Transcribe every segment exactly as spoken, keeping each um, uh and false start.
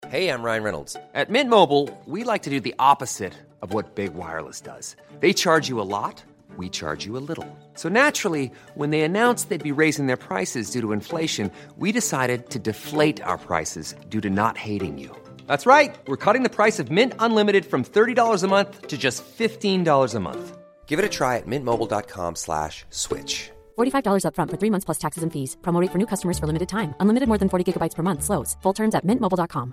Hey, I'm Ryan Reynolds. At Mint Mobile, we like to do the opposite of what Big Wireless does. They charge you a lot, we charge you a little. So naturally, when they announced they'd be raising their prices due to inflation, we decided to deflate our prices due to not hating you. That's right. We're cutting the price of Mint Unlimited from thirty dollars a month to just fifteen dollars a month. Give it a try at mintmobile.com slash switch. forty-five dollars up front for three months plus taxes and fees. Promo rate for new customers for limited time. Unlimited more than forty gigabytes per month. Slows full terms at mint mobile dot com.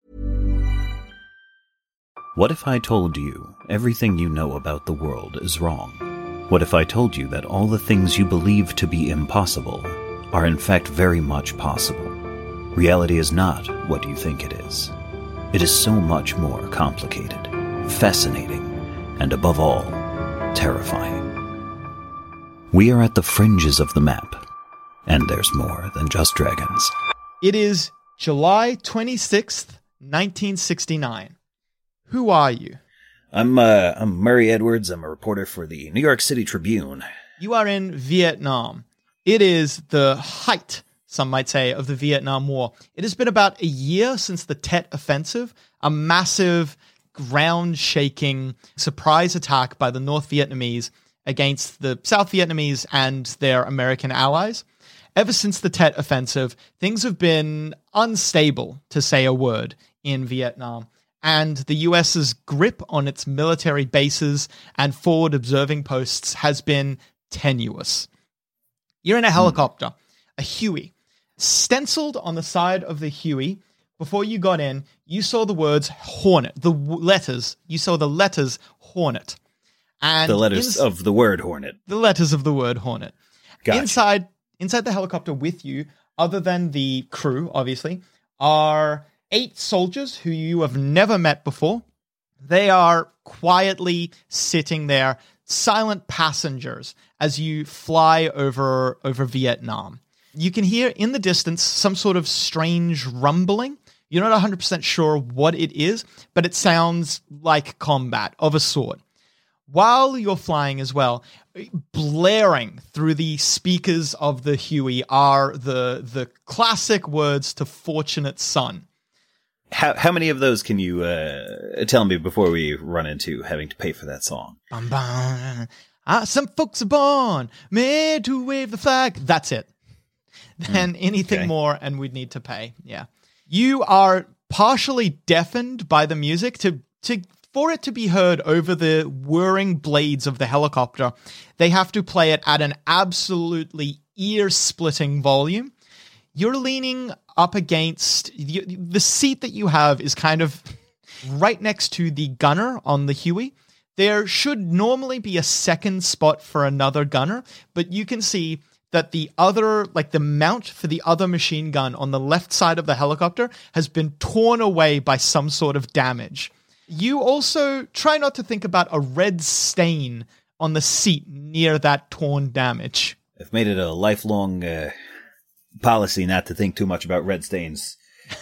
What if I told you everything you know about the world is wrong? What if I told you that all the things you believe to be impossible are in fact very much possible? Reality is not what you think it is. It is so much more complicated, fascinating, and above all, terrifying. We are at the fringes of the map, and there's more than just dragons. It is July twenty-sixth, nineteen sixty-nine. Who are you? I'm, uh, I'm Murray Edwards. I'm a reporter for the New York City Tribune. You are in Vietnam. It is the height, some might say, of the Vietnam War. It has been about a year since the Tet Offensive, a massive, ground-shaking surprise attack by the North Vietnamese against the South Vietnamese and their American allies. Ever since the Tet Offensive, things have been unstable, to say a word, in Vietnam. And the U S's grip on its military bases and forward observing posts has been tenuous. You're in a helicopter, mm. a Huey. Stenciled on the side of the Huey, before you got in, you saw the words Hornet, the w- letters. You saw the letters Hornet. And the letters in- of the word Hornet. The letters of the word Hornet. Gotcha. Inside, inside the helicopter with you, other than the crew, obviously, are eight soldiers who you have never met before. They are quietly sitting there, silent passengers, as you fly over, over Vietnam. You can hear in the distance some sort of strange rumbling. You're not one hundred percent sure what it is, but it sounds like combat of a sort. While you're flying as well, blaring through the speakers of the Huey are the, the classic words to Fortunate Son. How how many of those can you uh, tell me before we run into having to pay for that song? Bum, bum. Ah, some folks are born made to wave the flag. That's it. Then mm, anything okay. more and we'd need to pay. Yeah. You are partially deafened by the music to to for it to be heard over the whirring blades of the helicopter. They have to play it at an absolutely ear-splitting volume. You're leaning up against the, the seat that you have is kind of right next to the gunner on the Huey. There should normally be a second spot for another gunner, but you can see that the other, like the mount for the other machine gun on the left side of the helicopter has been torn away by some sort of damage. You also try not to think about a red stain on the seat near that torn damage. I've made it a lifelong uh, policy not to think too much about red stains.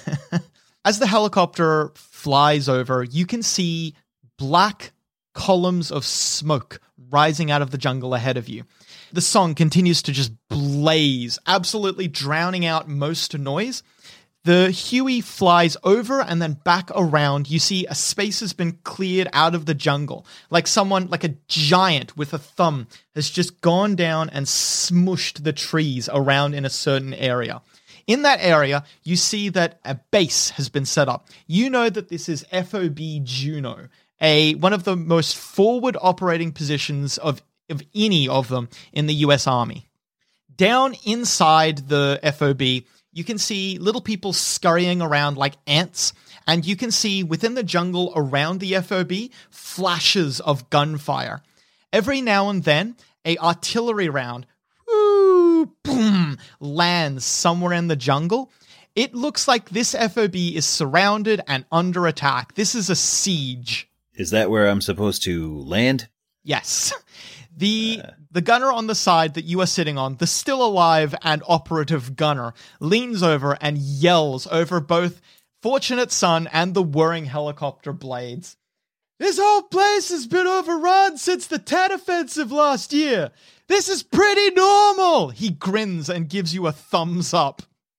As the helicopter flies over, you can see black columns of smoke rising out of the jungle ahead of you. The song continues to just blaze, absolutely drowning out most noise. The Huey flies over and then back around. You see a space has been cleared out of the jungle. Like someone, like a giant with a thumb has just gone down and smushed the trees around in a certain area. In that area, you see that a base has been set up. You know that this is F O B Juno, a one of the most forward operating positions of, of any of them in the U S Army. Down inside the F O B, you can see little people scurrying around like ants, and you can see within the jungle around the F O B flashes of gunfire. Every now and then, a artillery round, whoo, boom, lands somewhere in the jungle. It looks like this F O B is surrounded and under attack. This is a siege. Is that where I'm supposed to land? Yes. The uh. the gunner on the side that you are sitting on, the still alive and operative gunner, leans over and yells over both Fortunate Son and the whirring helicopter blades. This whole place has been overrun since the Tet Offensive last year. This is pretty normal. He grins and gives you a thumbs up.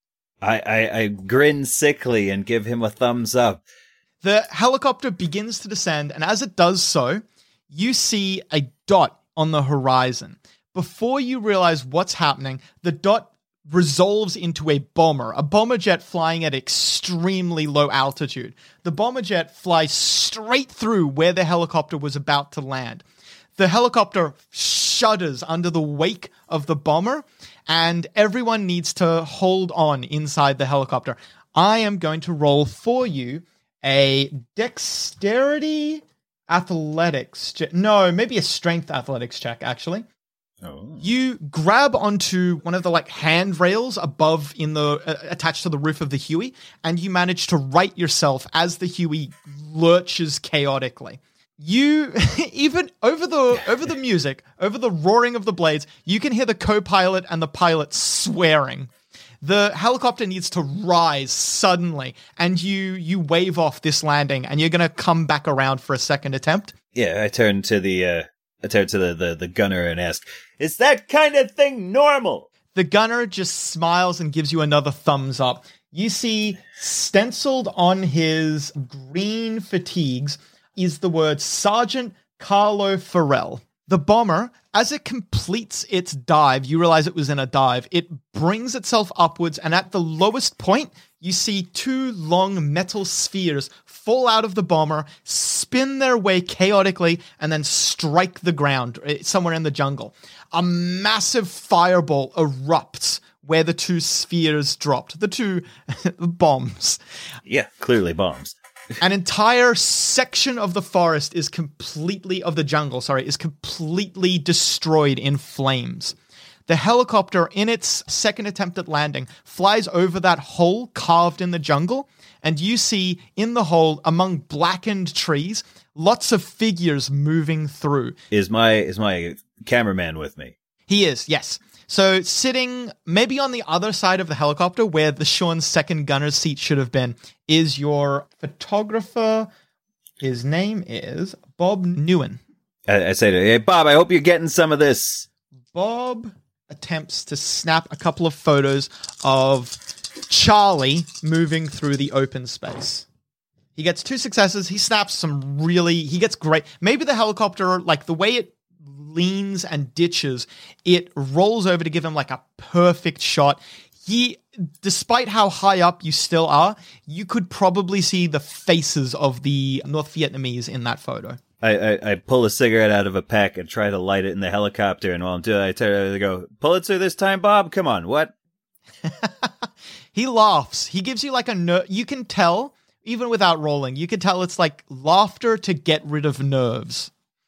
I, I, I grin sickly and give him a thumbs up. The helicopter begins to descend, and as it does so, you see a dot on the horizon. Before you realize what's happening, the dot resolves into a bomber, a bomber jet flying at extremely low altitude. The bomber jet flies straight through where the helicopter was about to land. The helicopter shudders under the wake of the bomber, and everyone needs to hold on inside the helicopter. I am going to roll for you a dexterity athletics check. No, maybe a strength athletics check, actually. Oh. You grab onto one of the like handrails above in the uh, attached to the roof of the Huey, and you manage to right yourself as the Huey lurches chaotically. You even over the over the music, over the roaring of the blades, you can hear the co-pilot and the pilot swearing. The helicopter needs to rise suddenly, and you you wave off this landing, and you're going to come back around for a second attempt. Yeah, I turn to the uh, I turn to the, the, the gunner and ask, "Is that kind of thing normal?" The gunner just smiles and gives you another thumbs up. You see stenciled on his green fatigues is the word Sergeant Carlo Farrell. The bomber, as it completes its dive, you realize it was in a dive, it brings itself upwards, and at the lowest point, you see two long metal spheres fall out of the bomber, spin their way chaotically, and then strike the ground somewhere in the jungle. A massive fireball erupts where the two spheres dropped, the two bombs. Yeah, clearly bombs. An entire section of the forest is completely, of the jungle, sorry, is completely destroyed in flames. The helicopter, in its second attempt at landing, flies over that hole carved in the jungle, and you see in the hole, among blackened trees, lots of figures moving through. Is my is my cameraman with me? He is, yes. So sitting maybe on the other side of the helicopter where the Sean's second gunner's seat should have been is your photographer. His name is Bob Newen. I, I say to him, "Hey, Bob, I hope you're getting some of this." Bob attempts to snap a couple of photos of Charlie moving through the open space. He gets two successes. He snaps some really, he gets great. Maybe the helicopter, like the way it leans and ditches, it rolls over to give him like a perfect shot. He, despite how high up you still are, you could probably see the faces of the North Vietnamese in that photo. I, I, I pull a cigarette out of a pack and try to light it in the helicopter, and while I'm doing it, I tell I go, "Pulitzer this time, Bob? Come on, what?" He laughs. He gives you like a ner- you can tell, even without rolling, you can tell it's like laughter to get rid of nerves.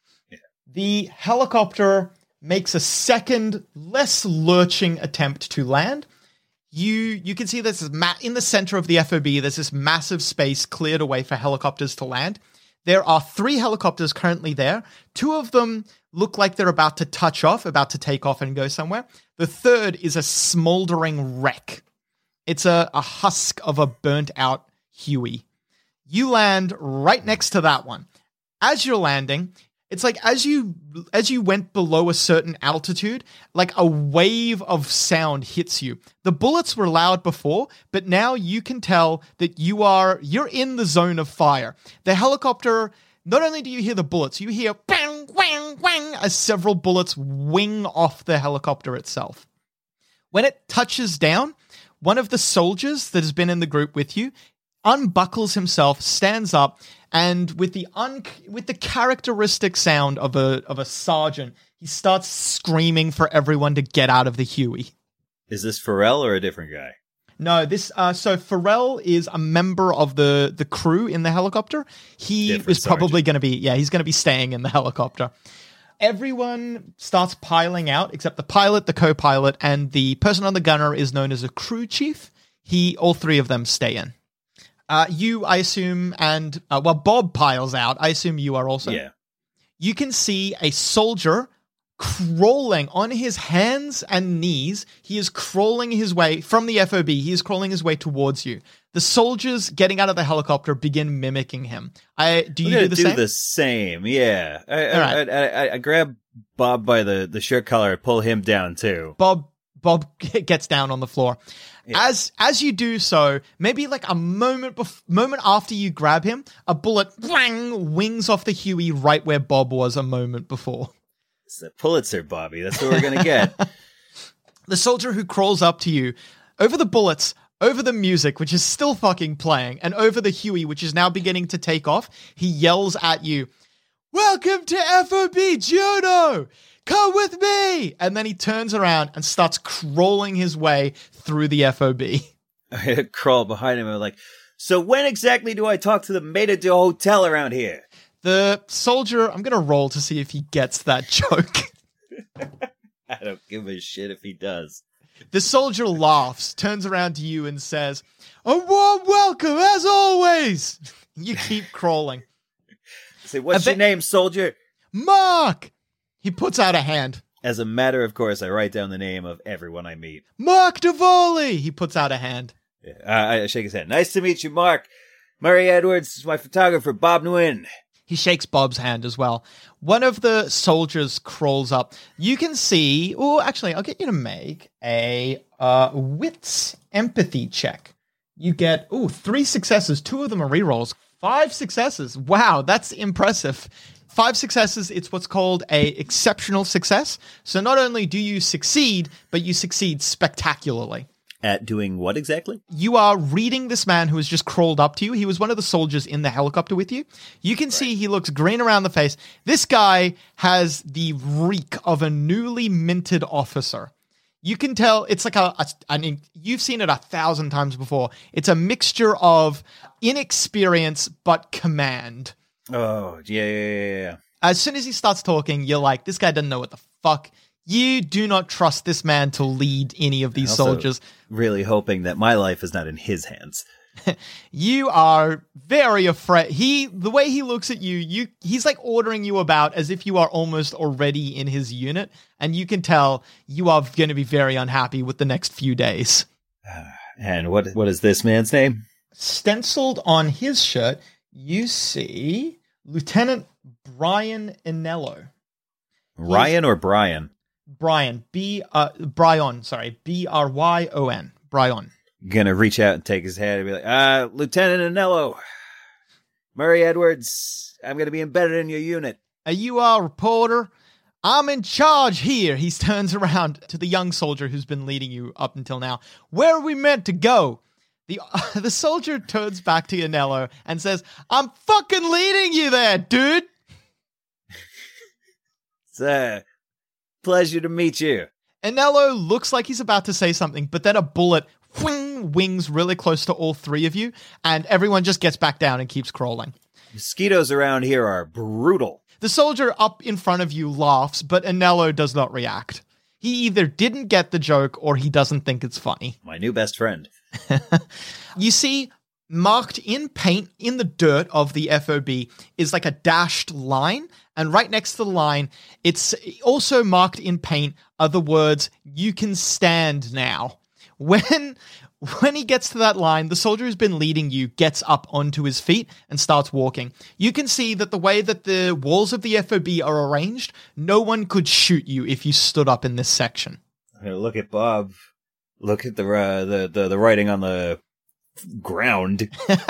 The helicopter makes a second, less lurching attempt to land. You you can see this ma- in the center of the F O B, there's this massive space cleared away for helicopters to land. There are three helicopters currently there. Two of them look like they're about to touch off, about to take off and go somewhere. The third is a smoldering wreck. It's a, a husk of a burnt out Huey. You land right next to that one. As you're landing, it's like as you as you went below a certain altitude, like a wave of sound hits you. The bullets were loud before, but now you can tell that you are you're in the zone of fire. The helicopter, not only do you hear the bullets, you hear bang, wang, wang as several bullets wing off the helicopter itself. When it touches down, one of the soldiers that has been in the group with you unbuckles himself, stands up, and with the un- with the characteristic sound of a of a sergeant, he starts screaming for everyone to get out of the Huey. Is this Farrell or a different guy? No, this uh, so Farrell is a member of the the crew in the helicopter. He Different is probably sergeant. going to be yeah, he's going to be staying in the helicopter. Everyone starts piling out except the pilot, the co-pilot, and the person on the gunner is known as a crew chief. He all three of them stay in. Uh, you, I assume, and, uh, well, Bob piles out. I assume you are also. Yeah. You can see a soldier crawling on his hands and knees. He is crawling his way from the F O B. He is crawling his way towards you. The soldiers getting out of the helicopter begin mimicking him. I do you I'm do the do same? the same, yeah. I, All I, right. I, I, I grab Bob by the, the shirt collar and pull him down, too. Bob Bob gets down on the floor. As as you do so, maybe like a moment bef- moment after you grab him, a bullet bang, wings off the Huey right where Bob was a moment before. It's a Pulitzer, Bobby. That's what we're going to get. The soldier who crawls up to you, over the bullets, over the music, which is still fucking playing, and over the Huey, which is now beginning to take off, he yells at you, "Welcome to F O B Juno! Come with me!" And then he turns around and starts crawling his way through the F O B. I crawl behind him and I'm like, so when exactly do I talk to the maître d' hotel around here? The soldier, I'm going to roll to see if he gets that joke. I don't give a shit if he does. The soldier laughs, turns around to you and says, "A warm welcome, as always." You keep crawling. Say, what's your name, soldier? Mark! He puts out a hand. As a matter of course, I write down the name of everyone I meet. Mark Davoli! He puts out a hand. Yeah, I, I shake his hand. Nice to meet you, Mark. Murray Edwards is my photographer, Bob Nguyen. He shakes Bob's hand as well. One of the soldiers crawls up. You can see... Oh, actually, I'll get you to make a uh, wits empathy check. You get, oh, three successes. Two of them are rerolls. Five successes. Wow, that's impressive. Five successes, it's what's called a exceptional success. So not only do you succeed, but you succeed spectacularly. At doing what exactly? You are reading this man who has just crawled up to you. He was one of the soldiers in the helicopter with you. You can right. see he looks green around the face. This guy has the reek of a newly minted officer. You can tell it's like a, a I mean, you've seen it a thousand times before. It's a mixture of inexperience but command. Oh, yeah, yeah, yeah, yeah. As soon as he starts talking, you're like, this guy doesn't know what the fuck. You do not trust this man to lead any of these also soldiers. Really hoping that my life is not in his hands. You are very afraid. He, the way he looks at you, you, he's like ordering you about as if you are almost already in his unit. And you can tell you are going to be very unhappy with the next few days. And what what is this man's name? Stenciled on his shirt, you see Lieutenant Brian Inello. Ryan or Brian? Brian, B, uh, Bryon, sorry, B R Y O N, Bryon. Gonna reach out and take his hand and be like, uh, Lieutenant Anello, Murray Edwards, I'm gonna be embedded in your unit. Are you our reporter? I'm in charge here. He turns around to the young soldier who's been leading you up until now. Where are we meant to go? The uh, the soldier turns back to Anello and says, I'm fucking leading you there, dude. It's a pleasure to meet you. Anello looks like he's about to say something, but then a bullet whing, wings really close to all three of you, and everyone just gets back down and keeps crawling. Mosquitoes around here are brutal. The soldier up in front of you laughs, but Anello does not react. He either didn't get the joke or he doesn't think it's funny. My new best friend. You see, marked in paint in the dirt of the F O B is like a dashed line, and right next to the line, it's also marked in paint are the words, you can stand now. When when he gets to that line, the soldier who's been leading you gets up onto his feet and starts walking. You can see that the way that the walls of the F O B are arranged, no one could shoot you if you stood up in this section. Look at Bob. Look at the uh, the, the the writing on the ground.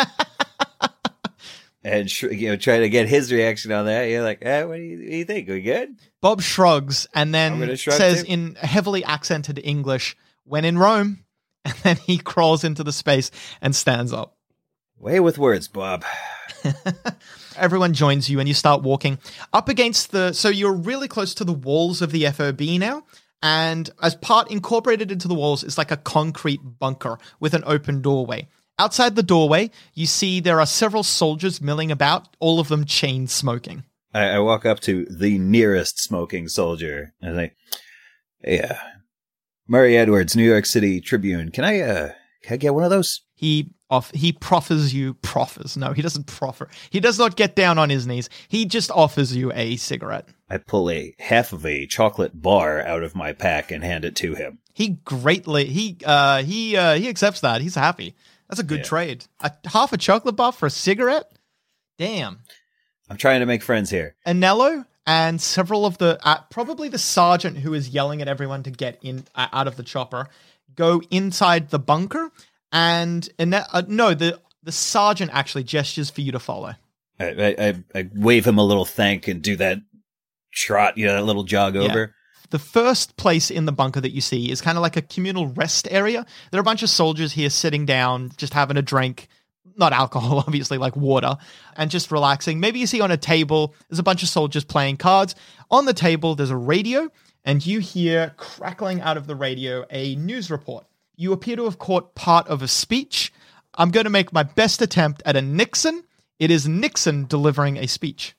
And sh- you know, try to get his reaction on that. You're like, eh, what do you, what do you think? Are we good? Bob shrugs and then shrug says too. in heavily accented English, when in Rome, and then he crawls into the space and stands up. Way with words, Bob. Everyone joins you and you start walking up against the... So you're really close to the walls of the F O B now. And as part incorporated into the walls is like a concrete bunker with an open doorway. Outside the doorway, you see there are several soldiers milling about, all of them chain smoking. I, I walk up to the nearest smoking soldier and I say, hey, uh, Murray Edwards, New York City Tribune. Can I, uh, can I get one of those? He off, he proffers you, proffers. No, he doesn't proffer. He does not get down on his knees. He just offers you a cigarette. I pull a half of a chocolate bar out of my pack and hand it to him. He greatly, he, uh, he, uh, he accepts that. He's happy. That's a good yeah. trade. A half a chocolate bar for a cigarette? Damn. I'm trying to make friends here. Anello and several of the, uh, probably the sergeant who is yelling at everyone to get in uh, out of the chopper, go inside the bunker, and, and uh, no, the the sergeant actually gestures for you to follow. I, I, I wave him a little thank and do that trot, you know, that little jog over. Yeah. The first place in the bunker that you see is kind of like a communal rest area. There are a bunch of soldiers here sitting down, just having a drink, not alcohol, obviously, like water, and just relaxing. Maybe you see on a table, there's a bunch of soldiers playing cards. On the table, there's a radio, and you hear crackling out of the radio a news report. You appear to have caught part of a speech. I'm going to make my best attempt at a Nixon. It is Nixon delivering a speech.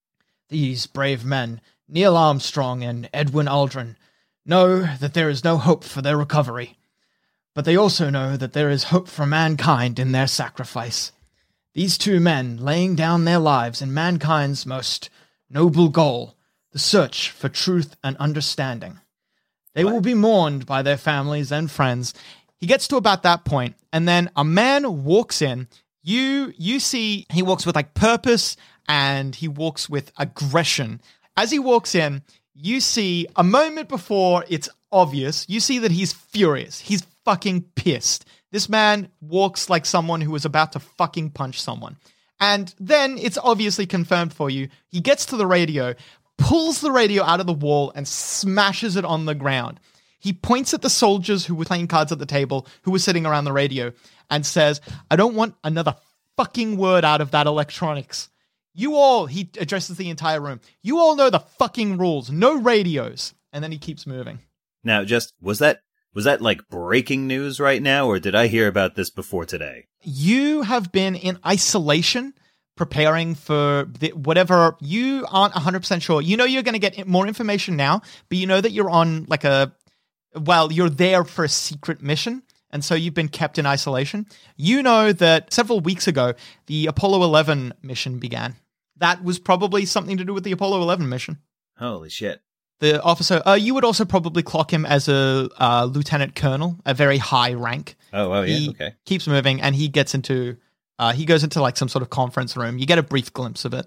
These brave men, Neil Armstrong and Edwin Aldrin, know that there is no hope for their recovery. But they also know that there is hope for mankind in their sacrifice. These two men laying down their lives in mankind's most noble goal, the search for truth and understanding. They what? will be mourned by their families and friends. He gets to about that point, and then a man walks in. You you see he walks with like purpose, and he walks with aggression. As he walks in, you see a moment before it's obvious, you see that he's furious. He's fucking pissed. This man walks like someone who is about to fucking punch someone. And then it's obviously confirmed for you. He gets to the radio, pulls the radio out of the wall, and smashes it on the ground. He points at the soldiers who were playing cards at the table, who were sitting around the radio, and says, I don't want another fucking word out of that electronics. You all, he addresses the entire room, you all know the fucking rules. No radios. And then he keeps moving. Now, just, was that, was that like breaking news right now, or did I hear about this before today? You have been in isolation, preparing for the, whatever, you aren't one hundred percent sure. You know you're going to get more information now, but you know that you're on like a, well, you're there for a secret mission. And so you've been kept in isolation. You know that several weeks ago, the Apollo eleven mission began. That was probably something to do with the Apollo eleven mission. Holy shit. The officer, uh, you would also probably clock him as a uh, lieutenant colonel, a very high rank. Oh, oh yeah, he okay. Keeps moving, and he gets into, uh, he goes into like some sort of conference room. You get a brief glimpse of it.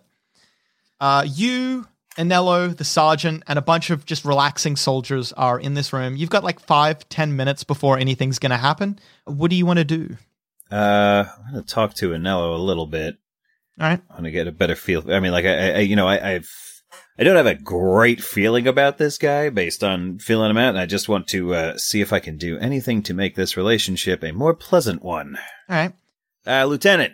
Uh, you, Anello, the sergeant, and a bunch of just relaxing soldiers are in this room. You've got like five, ten minutes before anything's going to happen. What do you want to do? Uh, I'm going to talk to Anello a little bit. All right. I want to get a better feel. I mean, like, I, I you know, I, I've, I don't have a great feeling about this guy based on feeling him out, and I just want to uh, see if I can do anything to make this relationship a more pleasant one. All right. Uh, Lieutenant.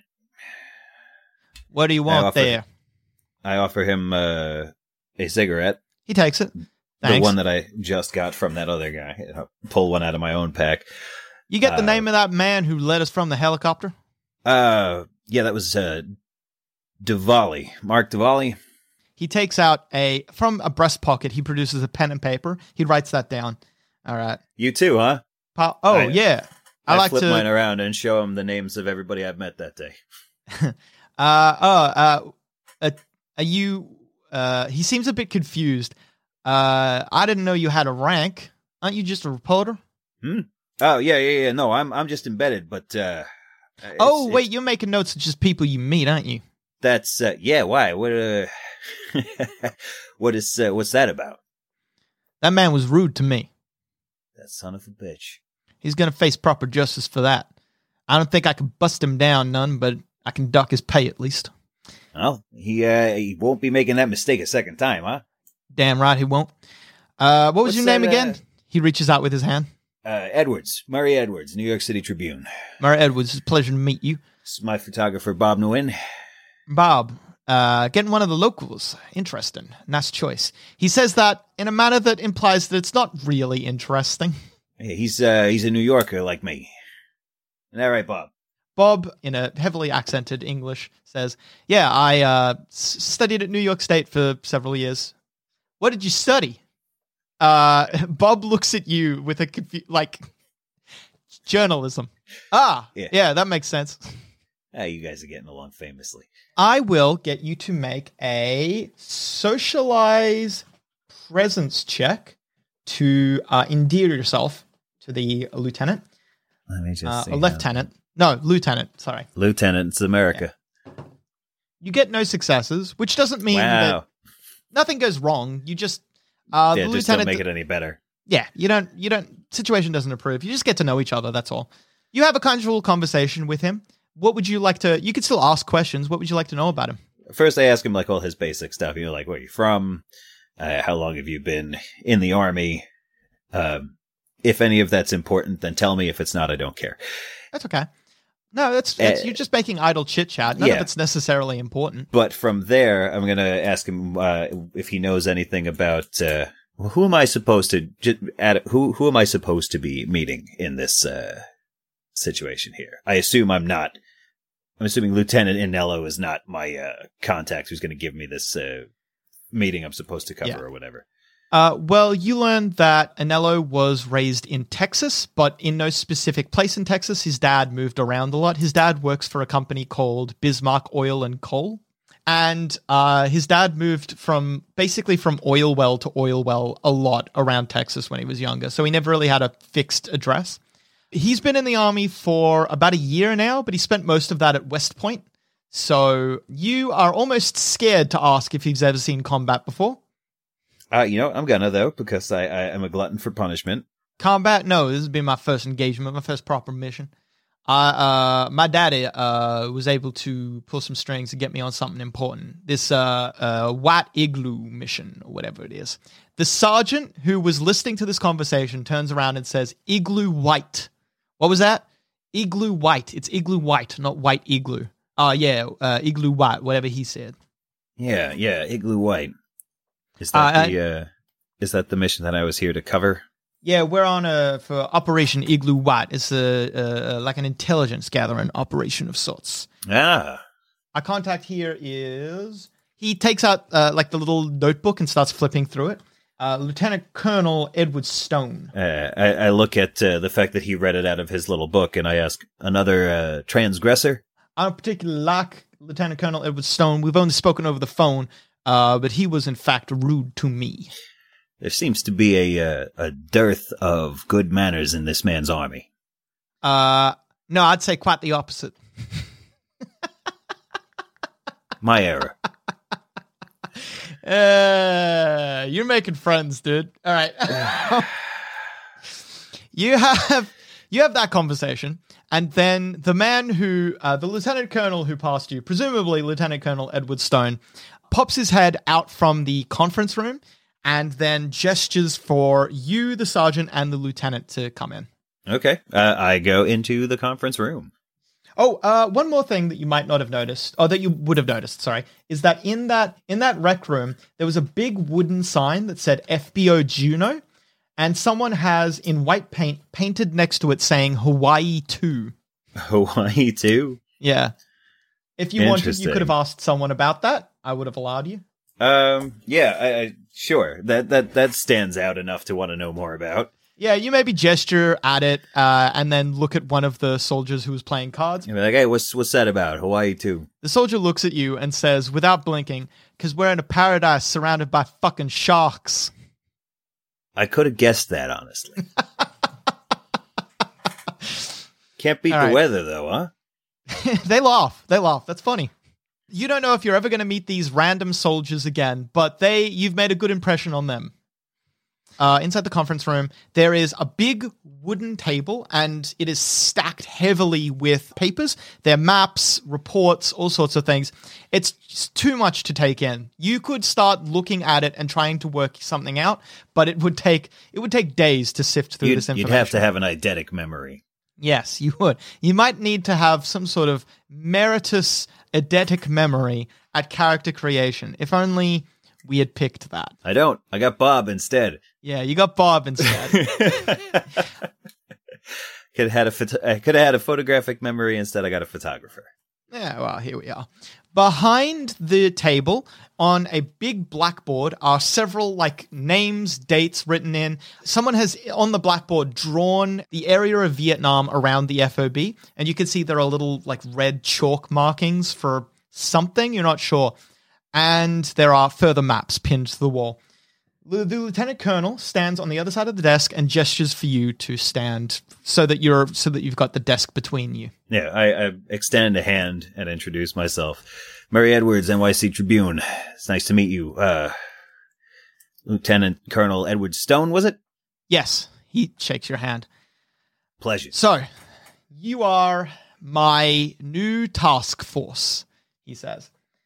What do you want I offer, there? I offer him uh, a cigarette. He takes it. Thanks. The one that I just got from that other guy. I'll pull one out of my own pack. You get the uh, name of that man who led us from the helicopter? Uh, yeah, that was uh, Diwali. Mark Diwali. He takes out a, from a breast pocket, he produces a pen and paper. He writes that down. All right. You too, huh? Pa- oh, I, yeah. I, I like flip to mine around and show him the names of everybody I've met that day. uh, oh, uh, uh, are you, uh, he seems a bit confused. Uh, I didn't know you had a rank. Aren't you just a reporter? Hmm? Oh, yeah, yeah, yeah. No, I'm I'm just embedded, but, uh... It's, oh, wait, it's, you're making notes of just people you meet, aren't you? That's, uh, yeah, why? What, uh... what is, uh, what's that about? That man was rude to me. That son of a bitch. He's gonna face proper justice for that. I don't think I can bust him down none, but I can duck his pay at least. Well, he, uh, he won't be making that mistake a second time, huh? Damn right he won't. Uh, what was What's your name that, again? uh, He reaches out with his hand. Uh, Edwards. Murray Edwards, New York City Tribune. Murray Edwards, it's a pleasure to meet you. This is my photographer, Bob Nguyen. Bob, uh, getting one of the locals. Interesting. Nice choice. He says that in a manner that implies that it's not really interesting. Yeah, he's, uh, he's a New Yorker like me. Isn't that right, Bob? Bob, in a heavily accented English, says, yeah, I uh, s- studied at New York State for several years. What did you study? Uh, Bob looks at you with a confu- like journalism. Ah, yeah. yeah, that makes sense. Ah, you guys are getting along famously. I will get you to make a socialize presence check to uh, endear yourself to the lieutenant. Let me just uh, see a lieutenant. No, lieutenant. Sorry, lieutenant. It's America. Yeah. You get no successes, which doesn't mean wow. that nothing goes wrong. You just uh, yeah, the just don't lieutenant make it any better. Yeah, you don't, you don't, situation doesn't improve. You just get to know each other, that's all. You have a casual conversation with him. What would you like to, you could still ask questions. What would you like to know about him? First, I ask him like all his basic stuff. You know, like where you from? Uh, how long have you been in the army? Um, if any of that's important, then tell me. If it's not, I don't care. That's okay. No, that's, that's Uh, you're just making idle chit chat. None yeah. of it's necessarily important. But from there, I'm going to ask him uh, if he knows anything about uh, who am I supposed to j- at, who who am I supposed to be meeting in this uh, situation here. I assume I'm not. I'm assuming Lieutenant Inello is not my uh, contact who's going to give me this uh, meeting I'm supposed to cover Yeah. or whatever. Uh, well, you learned that Anello was raised in Texas, but in no specific place in Texas. His dad moved around a lot. His dad works for a company called Bismarck Oil and Coal. And uh, his dad moved from basically from oil well to oil well a lot around Texas when he was younger. So he never really had a fixed address. He's been in the army for about a year now, but he spent most of that at West Point. So you are almost scared to ask if he's ever seen combat before. Uh, you know, I'm gonna though, because I, I am a glutton for punishment. Combat? No, this has been my first engagement, my first proper mission. I, uh, my daddy, uh, was able to pull some strings to get me on something important. This, uh, uh, White Igloo mission, or whatever it is. The sergeant who was listening to this conversation turns around and says, Igloo White. What was that? Igloo White. It's Igloo White, not White Igloo. Oh, uh, yeah, uh, Igloo White, whatever he said. Yeah, yeah, Igloo White. Is that Uh, the uh, is that the mission that I was here to cover? Yeah, we're on a for Operation Igloo White. It's a, a, a like an intelligence gathering operation of sorts. Ah, Our contact here is he takes out uh, like the little notebook and starts flipping through it. Uh, Lieutenant Colonel Edward Stone. uh, I, I look at uh, the fact that he read it out of his little book, and I ask, another uh, transgressor? I don't particularly like Lieutenant Colonel Edward Stone. We've only spoken over the phone, uh, but he was in fact rude to me. There seems to be a uh, a dearth of good manners in this man's army. Uh, no, I'd say quite the opposite. My error. Uh, you're making friends, dude. All right. you have you have that conversation, and then the man who, uh, the lieutenant colonel who passed you, presumably Lieutenant Colonel Edward Stone, pops his head out from the conference room and then gestures for you, the sergeant, and the lieutenant to come in. Okay. Uh, I go into the conference room. Oh, uh, one more thing that you might not have noticed, or that you would have noticed, sorry, is that in that in that rec room, there was a big wooden sign that said F B O Juno, and someone has, in white paint, painted next to it saying Hawaii two. Hawaii too? Yeah. If you wanted, you Interesting. could have asked someone about that. I would have allowed you. Um, yeah, I, I, sure. That, that, that stands out enough to want to know more about. Yeah, you maybe gesture at it, uh, and then look at one of the soldiers who was playing cards. You'd be like, hey, what's, what's that about? Hawaii too? The soldier looks at you and says, without blinking, because we're in a paradise surrounded by fucking sharks. I could have guessed that, honestly. Can't beat All the right. weather, though, huh? They laugh. They laugh. That's funny. You don't know if you're ever going to meet these random soldiers again, but they you've made a good impression on them. Uh, inside the conference room, there is a big wooden table, and it is stacked heavily with papers. There are maps, reports, all sorts of things. It's just too much to take in. You could start looking at it and trying to work something out, but it would take it would take days to sift through You'd, this you'd information. have to have an eidetic memory. Yes, you would. You might need to have some sort of meritus eidetic memory at character creation. If only we had picked that. I don't. I got Bob instead. Yeah, you got Bob instead. Could have had a phot- I could have had a photographic memory. Instead, I got a photographer. Yeah, well, here we are. Behind the table, on a big blackboard, are several, like, names, dates written in. Someone has, on the blackboard, drawn the area of Vietnam around the F O B, and you can see there are little, like, red chalk markings for something, you're not sure. And there are further maps pinned to the wall. The, the lieutenant colonel stands on the other side of the desk and gestures for you to stand so that you're so that you've got the desk between you. Yeah, I, I extend a hand and introduce myself. Murray Edwards, N Y C Tribune. It's nice to meet you. Uh, Lieutenant Colonel Edward Stone, was it? Yes, he shakes your hand. Pleasure. So, you are my new task force, he says.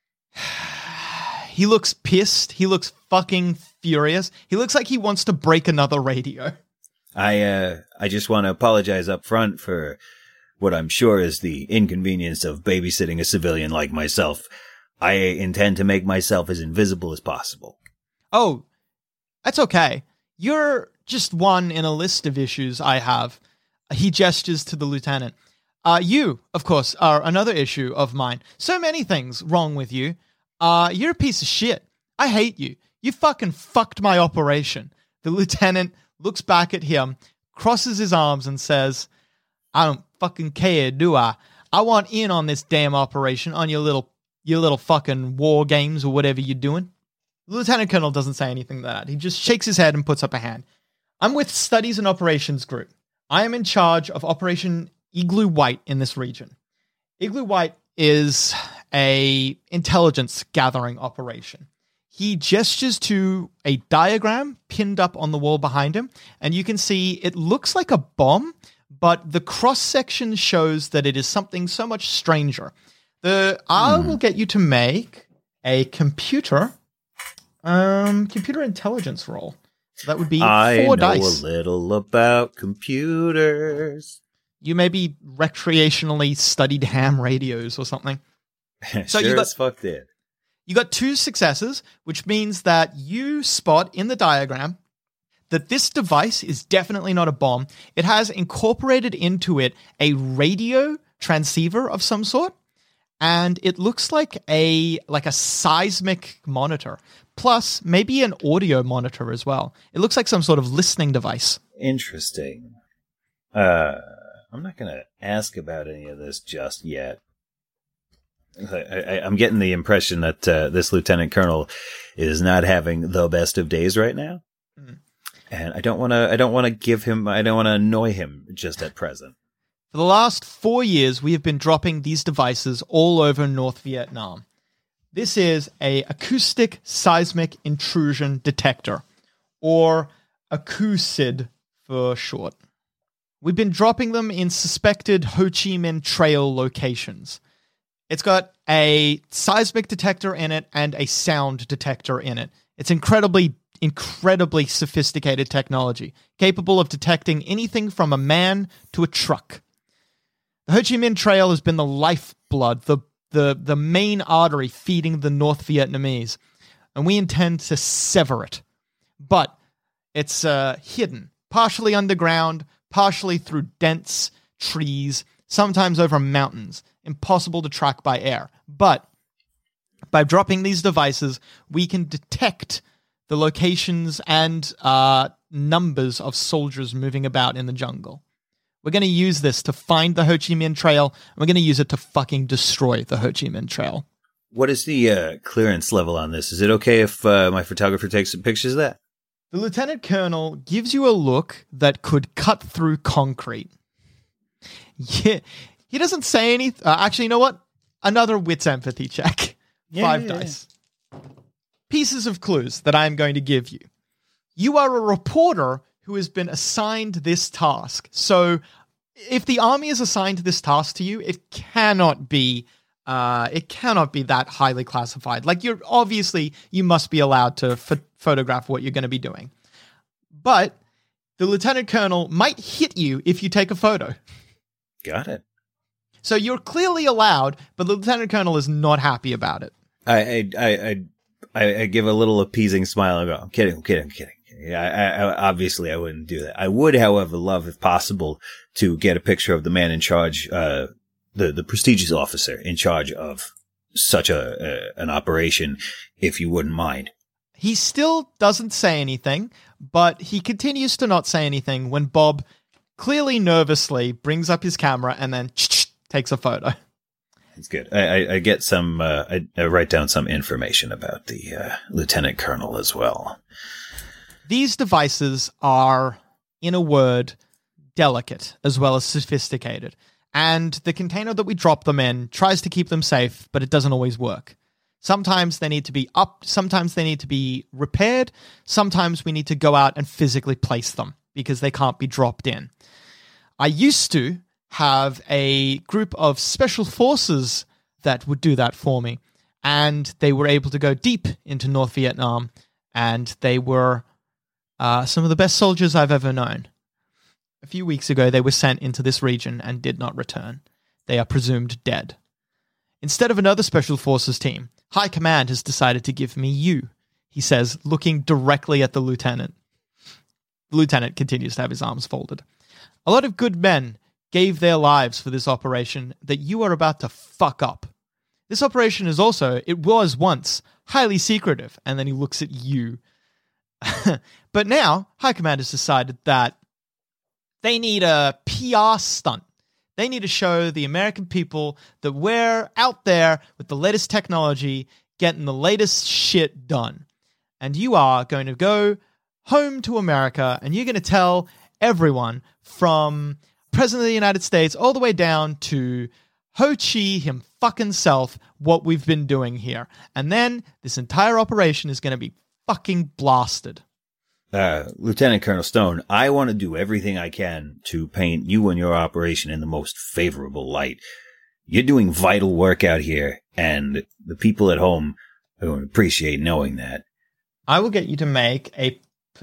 He looks pissed. He looks fucking furious. He looks like he wants to break another radio. I uh, I just want to apologize up front for what I'm sure is the inconvenience of babysitting a civilian like myself. I intend to make myself as invisible as possible. Oh, that's okay. You're just one in a list of issues I have. He gestures to the lieutenant. Uh, you, of course, are another issue of mine. So many things wrong with you. Uh, you're a piece of shit. I hate you. You fucking fucked my operation. The lieutenant looks back at him, crosses his arms, and says, I don't fucking care, do I? I want in on this damn operation, on your little your little fucking war games or whatever you're doing. The lieutenant colonel doesn't say anything to that. He just shakes his head and puts up a hand. I'm with Studies and Operations Group. I am in charge of Operation Igloo White in this region. Igloo White is a intelligence gathering operation. He gestures to a diagram pinned up on the wall behind him, and you can see it looks like a bomb, but the cross-section shows that it is something so much stranger. The I will get you to make a computer um, computer intelligence roll. So that would be I four know dice. a little about computers. You maybe recreationally studied ham radios or something. So sure you got- as fuck did. You got two successes, which means that you spot in the diagram that this device is definitely not a bomb. It has incorporated into it a radio transceiver of some sort, and it looks like a like a seismic monitor, plus maybe an audio monitor as well. It looks like some sort of listening device. Interesting. Uh, I'm not going to ask about any of this just yet. I, I, I'm getting the impression that uh, this lieutenant colonel is not having the best of days right now, mm. and I don't want to. I don't want to give him. I don't want to annoy him just at present. For the last four years, we have been dropping these devices all over North Vietnam. This is a acoustic seismic intrusion detector, or ACOUSID for short. We've been dropping them in suspected Ho Chi Minh Trail locations. It's got a seismic detector in it and a sound detector in it. It's incredibly, incredibly sophisticated technology, capable of detecting anything from a man to a truck. The Ho Chi Minh Trail has been the lifeblood, the, the, the main artery feeding the North Vietnamese, and we intend to sever it. But it's uh, hidden, partially underground, partially through dense trees, sometimes over mountains, impossible to track by air. But by dropping these devices, we can detect the locations and uh, numbers of soldiers moving about in the jungle. We're going to use this to find the Ho Chi Minh Trail, and we're going to use it to fucking destroy the Ho Chi Minh Trail. What is the uh, clearance level on this? Is it okay if uh, my photographer takes some pictures of that? The lieutenant colonel gives you a look that could cut through concrete. Yeah. He doesn't say anything. Uh, actually, you know what? Another wits empathy check. Yeah, Five yeah, dice. Yeah. Pieces of clues that I'm going to give you. You are a reporter who has been assigned this task. So if the army is assigned this task to you, it cannot be uh, it cannot be that highly classified. Like, you're obviously, you must be allowed to ph- photograph what you're going to be doing. But the lieutenant colonel might hit you if you take a photo. Got it. So you're clearly allowed, but the lieutenant colonel is not happy about it. I I I I, I give a little appeasing smile and go, "I'm kidding, I'm kidding, I'm kidding." Yeah, I, I, obviously I wouldn't do that. I would, however, love, if possible, to get a picture of the man in charge, uh, the the prestigious officer in charge of such a, a an operation, if you wouldn't mind. He still doesn't say anything, but he continues to not say anything when Bob, clearly nervously, brings up his camera and then takes a photo. That's good. I, I, I get some, uh, I, I write down some information about the uh, lieutenant colonel as well. These devices are, in a word, delicate as well as sophisticated. And the container that we drop them in tries to keep them safe, but it doesn't always work. Sometimes they need to be up, sometimes they need to be repaired, sometimes we need to go out and physically place them because they can't be dropped in. I used to have a group of special forces that would do that for me, and they were able to go deep into North Vietnam, and they were uh, some of the best soldiers I've ever known. A few weeks ago, they were sent into this region and did not return. They are presumed dead. Instead of another special forces team, High Command has decided to give me you, he says, looking directly at the lieutenant. The lieutenant continues to have his arms folded. A lot of good men gave their lives for this operation that you are about to fuck up. This operation is also, it was once, highly secretive, and then he looks at you. But now, High Command has decided that they need a P R stunt. They need to show the American people that we're out there with the latest technology, getting the latest shit done. And you are going to go home to America, and you're going to tell everyone from President of the United States all the way down to Ho Chi him fucking self what we've been doing here. And then this entire operation is going to be fucking blasted. Uh, Lieutenant Colonel Stone, I want to do everything I can to paint you and your operation in the most favorable light. You're doing vital work out here, and the people at home are going to appreciate knowing that. I will get you to make a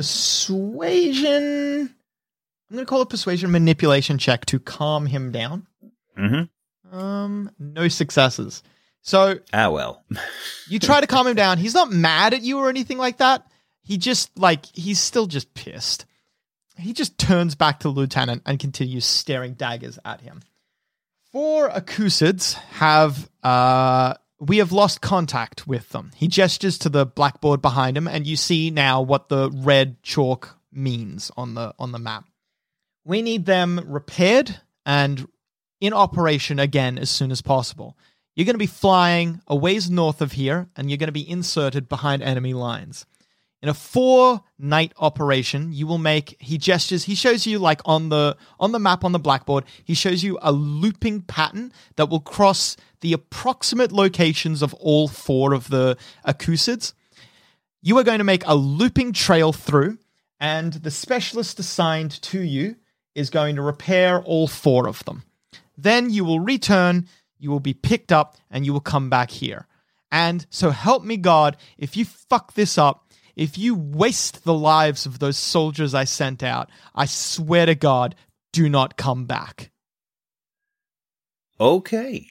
persuasion... I'm going to call it persuasion manipulation check to calm him down. Mm-hmm. Um, no successes. So... Ah, well. You try to calm him down. He's not mad at you or anything like that. He just, like, he's still just pissed. He just turns back to the lieutenant and continues staring daggers at him. Four Akusids have, uh, we have lost contact with them. He gestures to the blackboard behind him, and you see now what the red chalk means on the on the map. We need them repaired and in operation again as soon as possible. You're going to be flying a ways north of here, and you're going to be inserted behind enemy lines. In a four-night operation, you will make, he gestures, he shows you like on the on the map on the blackboard, he shows you a looping pattern that will cross the approximate locations of all four of the Akusids. You are going to make a looping trail through, and the specialist assigned to you is going to repair all four of them. Then you will return, you will be picked up, and you will come back here. And so help me God, if you fuck this up, if you waste the lives of those soldiers I sent out, I swear to God, do not come back. Okay.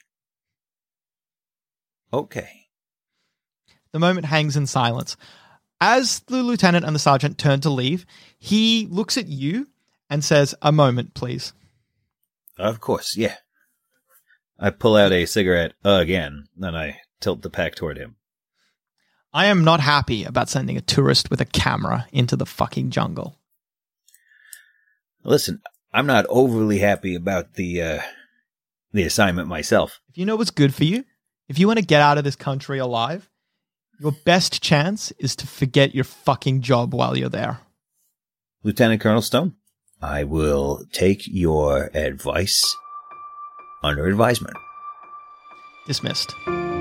Okay. The moment hangs in silence. As the lieutenant and the sergeant turn to leave, he looks at you and says, "A moment, please." Of course, yeah. I pull out a cigarette again, then I tilt the pack toward him. I am not happy about sending a tourist with a camera into the fucking jungle. Listen, I'm not overly happy about the uh, the assignment myself. If you know what's good for you, if you want to get out of this country alive, your best chance is to forget your fucking job while you're there. Lieutenant Colonel Stone, I will take your advice under advisement. Dismissed.